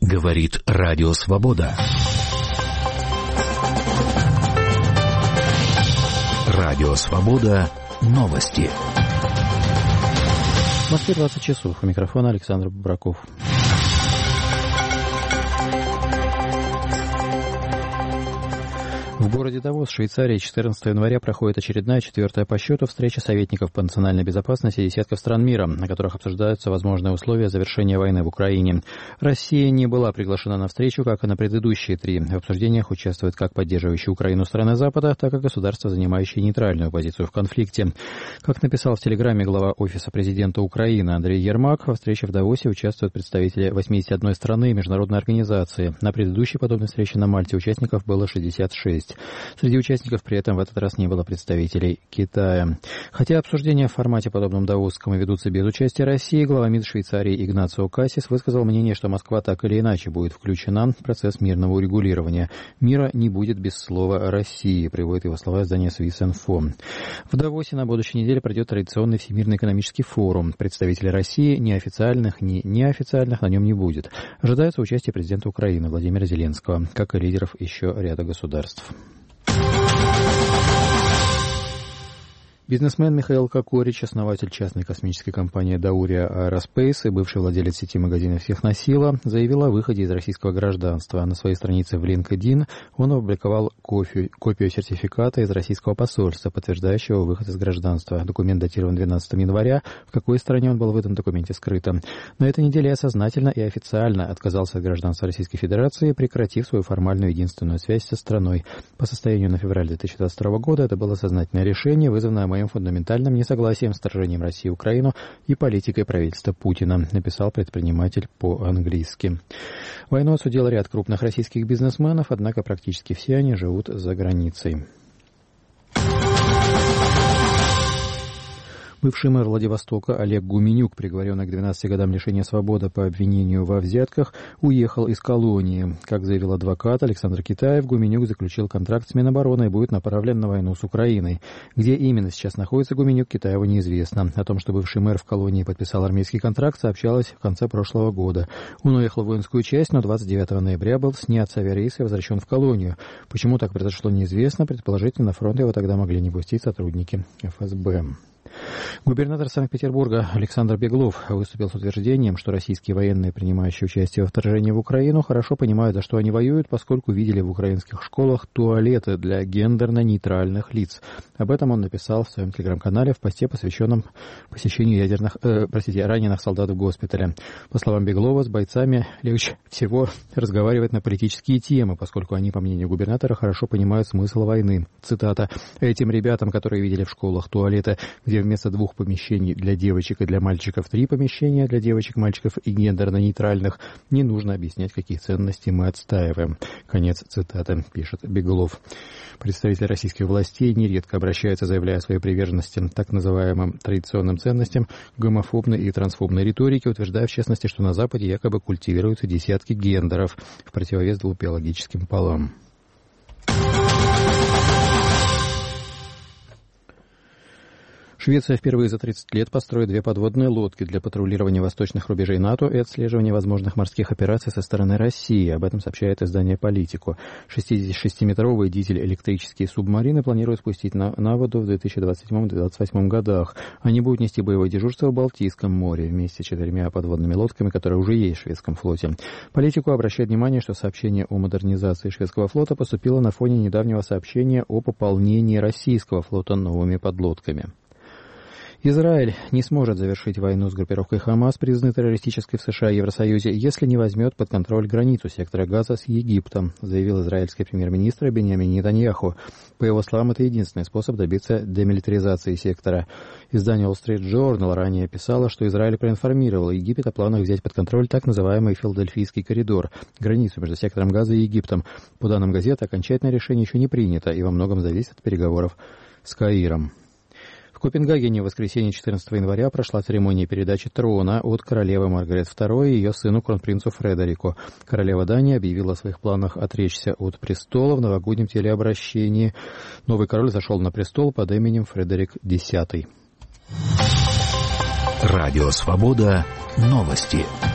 Говорит Радио Свобода. Радио Свобода. Новости. В Москве 20 часов. У микрофона Александр Бобраков. В городе Давос, Швейцария, 14 января проходит очередная, 4-я по счету, встреча советников по национальной безопасности десятков стран мира, на которых обсуждаются возможные условия завершения войны в Украине. Россия не была приглашена на встречу, как и на предыдущие 3. В обсуждениях участвуют как поддерживающие Украину страны Запада, так и государства, занимающие нейтральную позицию в конфликте. Как написал в Телеграме глава Офиса президента Украины Андрей Ермак, во встрече в Давосе участвуют представители 81 страны и международной организации. На предыдущей подобной встрече на Мальте участников было 66. Среди участников при этом в этот раз не было представителей Китая. Хотя обсуждения в формате, подобном даосскому, ведутся без участия России, глава МИД Швейцарии Игнацио Кассис высказал мнение, что Москва так или иначе будет включена в процесс мирного урегулирования. Мира не будет без слова России, приводит его слова издание Swiss-Info. В Давосе на будущей неделе пройдет традиционный Всемирный экономический форум. Представителей России, ни официальных, ни неофициальных, на нем не будет. Ожидается участие президента Украины Владимира Зеленского, как и лидеров еще ряда государств. Бизнесмен Михаил Кокорич, основатель частной космической компании Daura Aerospace и бывший владелец сети магазинов «Техносила», заявил о выходе из российского гражданства. На своей странице в LinkedIn он опубликовал копию сертификата из российского посольства, подтверждающего выход из гражданства. Документ датирован 12 января. В какой стране он был в этом документе, скрыто. На этой неделе я сознательно и официально отказался от гражданства Российской Федерации, прекратив свою формальную единственную связь со страной. По состоянию на февраль 2022 года это было сознательное решение, вызванное моим фундаментальным несогласием с вторжением России в Украину и политикой правительства Путина, написал предприниматель по-английски. Войну осудил ряд крупных российских бизнесменов, однако практически все они живут за границей. Бывший мэр Владивостока Олег Гуменюк, приговоренный к 12 годам лишения свободы по обвинению во взятках, уехал из колонии. Как заявил адвокат Александр Китаев, Гуменюк заключил контракт с Минобороны и будет направлен на войну с Украиной. Где именно сейчас находится Гуменюк, Китаеву неизвестно. О том, что бывший мэр в колонии подписал армейский контракт, сообщалось в конце прошлого года. Он уехал в воинскую часть, но 29 ноября был снят с авиарейса и возвращен в колонию. Почему так произошло, неизвестно. Предположительно, на фронт его тогда могли не пустить сотрудники ФСБ. Губернатор Санкт-Петербурга Александр Беглов выступил с утверждением, что российские военные, принимающие участие во вторжении в Украину, хорошо понимают, за что они воюют, поскольку видели в украинских школах туалеты для гендерно-нейтральных лиц. Об этом он написал в своем телеграм-канале в посте, посвященном посещению раненых солдат в госпитале. По словам Беглова, с бойцами легче всего разговаривать на политические темы, поскольку они, по мнению губернатора, хорошо понимают смысл войны. Цитата: «Этим ребятам, которые видели в школах туалеты, где вместо 2 помещений для девочек и для мальчиков 3 помещения для девочек, мальчиков и гендерно-нейтральных, не нужно объяснять, какие ценности мы отстаиваем». Конец цитаты, пишет Беглов. Представители российских властей нередко обращаются, заявляя о своей приверженности так называемым традиционным ценностям, гомофобной и трансфобной риторике, утверждая в частности, что на Западе якобы культивируются десятки гендеров в противовес 2 биологическим полам. Швеция впервые за 30 лет построит 2 подводные лодки для патрулирования восточных рубежей НАТО и отслеживания возможных морских операций со стороны России. Об этом сообщает издание «Политику». 66-метровые дизель-электрические субмарины планируют спустить на воду в 2027-2028 годах. Они будут нести боевое дежурство в Балтийском море вместе с 4 подводными лодками, которые уже есть в шведском флоте. «Политику» обращает внимание, что сообщение о модернизации шведского флота поступило на фоне недавнего сообщения о пополнении российского флота новыми подлодками. Израиль не сможет завершить войну с группировкой Хамас, признанной террористической в США и Евросоюзе, если не возьмет под контроль границу сектора Газа с Египтом, заявил израильский премьер-министр Биньямин Нетаньяху. По его словам, это единственный способ добиться демилитаризации сектора. Издание Wall Street Journal ранее писало, что Израиль проинформировал Египет о планах взять под контроль так называемый Филадельфийский коридор, границу между сектором Газа и Египтом. По данным газеты, окончательное решение еще не принято и во многом зависит от переговоров с Каиром. В Копенгагене в воскресенье 14 января прошла церемония передачи трона от королевы Маргарет II и ее сыну кронпринцу Фредерику. Королева Дании объявила о своих планах отречься от престола в новогоднем телеобращении. Новый король зашел на престол под именем Фредерик X. Радио «Свобода». Новости.